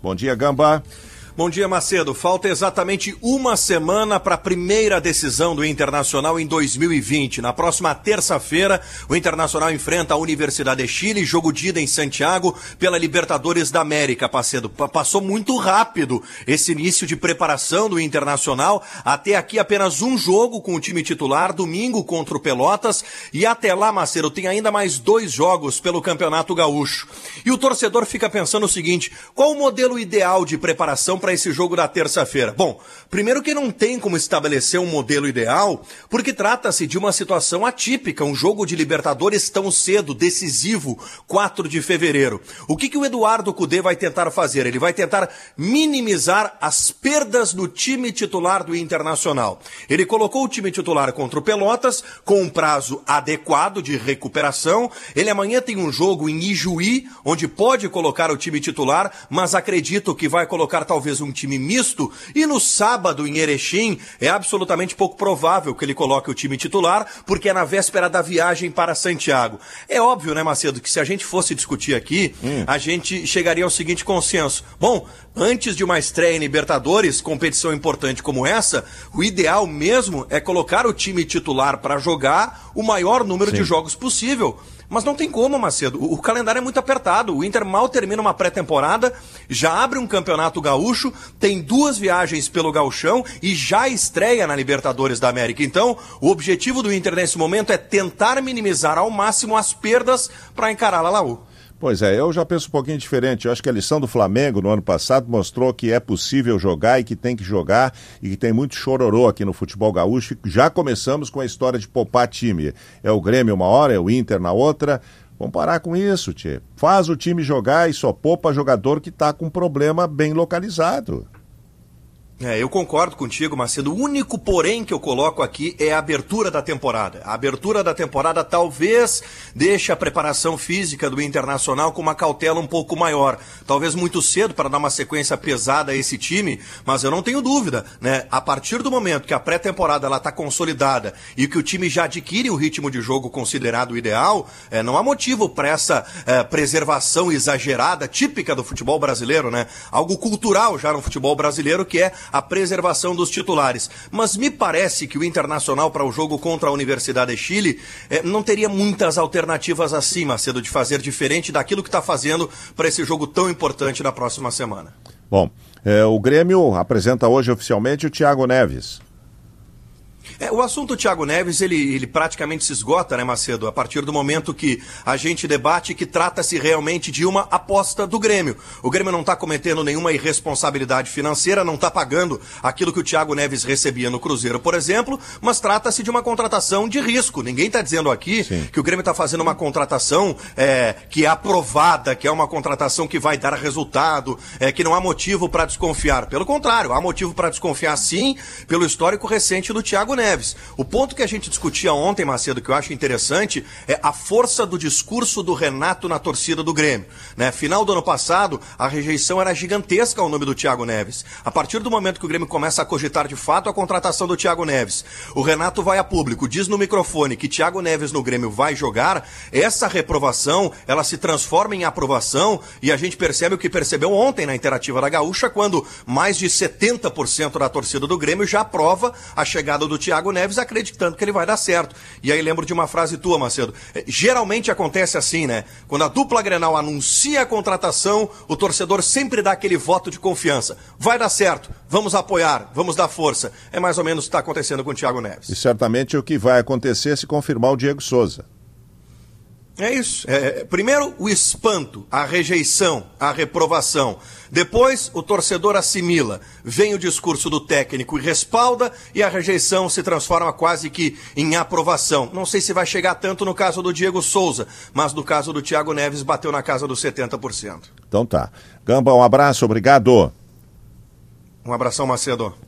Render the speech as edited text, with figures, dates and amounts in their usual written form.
Bom dia, Gamba. Bom dia, Macedo. Falta exatamente uma semana para a primeira decisão do Internacional em 2020. Na próxima terça-feira, o Internacional enfrenta a Universidade de Chile, jogo de ida em Santiago pela Libertadores da América, Macedo. Passou muito rápido esse início de preparação do Internacional. Até aqui apenas um jogo com o time titular, domingo contra o Pelotas. E até lá, Macedo, tem ainda mais 2 jogos pelo Campeonato Gaúcho. E o torcedor fica pensando o seguinte: qual o modelo ideal de preparação para esse jogo da terça-feira? Bom, primeiro que não tem como estabelecer um modelo ideal, porque trata-se de uma situação atípica, um jogo de Libertadores tão cedo, decisivo, 4 de fevereiro. O que o Eduardo Cudê vai tentar fazer? Ele vai tentar minimizar as perdas no time titular do Internacional. Ele colocou o time titular contra o Pelotas, com um prazo adequado de recuperação. Ele amanhã tem um jogo em Ijuí, onde pode colocar o time titular, mas acredito que vai colocar talvez um time misto, e no sábado em Erechim é absolutamente pouco provável que ele coloque o time titular, porque é na véspera da viagem para Santiago. É óbvio, né, Macedo, que se a gente fosse discutir aqui, a gente chegaria ao seguinte consenso: bom, antes de uma estreia em Libertadores, competição importante como essa, o ideal mesmo é colocar o time titular para jogar o maior número de jogos possível. Mas não tem como, Macedo. O calendário é muito apertado. O Inter mal termina uma pré-temporada, já abre um campeonato gaúcho, tem 2 viagens pelo Gauchão e já estreia na Libertadores da América. Então, o objetivo do Inter nesse momento é tentar minimizar ao máximo as perdas para encarar a Laú. Pois é, eu já penso um pouquinho diferente. Eu acho que a lição do Flamengo no ano passado mostrou que é possível jogar e que tem que jogar e que tem muito chororô aqui no futebol gaúcho. Já começamos com a história de poupar time. É o Grêmio uma hora, é o Inter na outra. Vamos parar com isso, tchê. Faz o time jogar e só poupa jogador que está com um problema bem localizado. Eu concordo contigo, Macedo. O único porém que eu coloco aqui é a abertura da temporada. A abertura da temporada talvez deixe a preparação física do Internacional com uma cautela um pouco maior. Talvez muito cedo para dar uma sequência pesada a esse time, mas eu não tenho dúvida, né? A partir do momento que a pré-temporada está consolidada e que o time já adquire o ritmo de jogo considerado ideal, não há motivo para essa preservação exagerada, típica do futebol brasileiro, né? Algo cultural já no futebol brasileiro, que é a preservação dos titulares. Mas me parece que o Internacional para o jogo contra a Universidade de Chile não teria muitas alternativas assim, Macedo, de fazer diferente daquilo que está fazendo para esse jogo tão importante na próxima semana. Bom, o Grêmio apresenta hoje oficialmente o Thiago Neves. O assunto Thiago Neves, ele praticamente se esgota, né, Macedo? A partir do momento que a gente debate que trata-se realmente de uma aposta do Grêmio. O Grêmio não está cometendo nenhuma irresponsabilidade financeira, não está pagando aquilo que o Thiago Neves recebia no Cruzeiro, por exemplo, mas trata-se de uma contratação de risco. Ninguém está dizendo aqui que o Grêmio está fazendo uma contratação que é aprovada, que é uma contratação que vai dar resultado, que não há motivo para desconfiar. Pelo contrário, há motivo para desconfiar sim, pelo histórico recente do Thiago Neves. O ponto que a gente discutia ontem, Macedo, que eu acho interessante, é a força do discurso do Renato na torcida do Grêmio. Né? Final do ano passado, a rejeição era gigantesca ao nome do Thiago Neves. A partir do momento que o Grêmio começa a cogitar de fato a contratação do Thiago Neves, o Renato vai a público, diz no microfone que Thiago Neves no Grêmio vai jogar, essa reprovação, ela se transforma em aprovação, e a gente percebe o que percebeu ontem na Interativa da Gaúcha, quando mais de 70% da torcida do Grêmio já aprova a chegada do Thiago Neves, acreditando que ele vai dar certo. E aí lembro de uma frase tua, Macedo. Geralmente acontece assim, né? Quando a dupla Grenal anuncia a contratação, o torcedor sempre dá aquele voto de confiança. Vai dar certo, vamos apoiar, vamos dar força. É mais ou menos o que está acontecendo com o Thiago Neves. E certamente o que vai acontecer se confirmar o Diego Souza. É isso. Primeiro, o espanto, a rejeição, a reprovação. Depois, o torcedor assimila. Vem o discurso do técnico e respalda, e a rejeição se transforma quase que em aprovação. Não sei se vai chegar tanto no caso do Diego Souza, mas no caso do Thiago Neves bateu na casa dos 70%. Então tá. Gamba, um abraço, obrigado. Um abração, Macedo.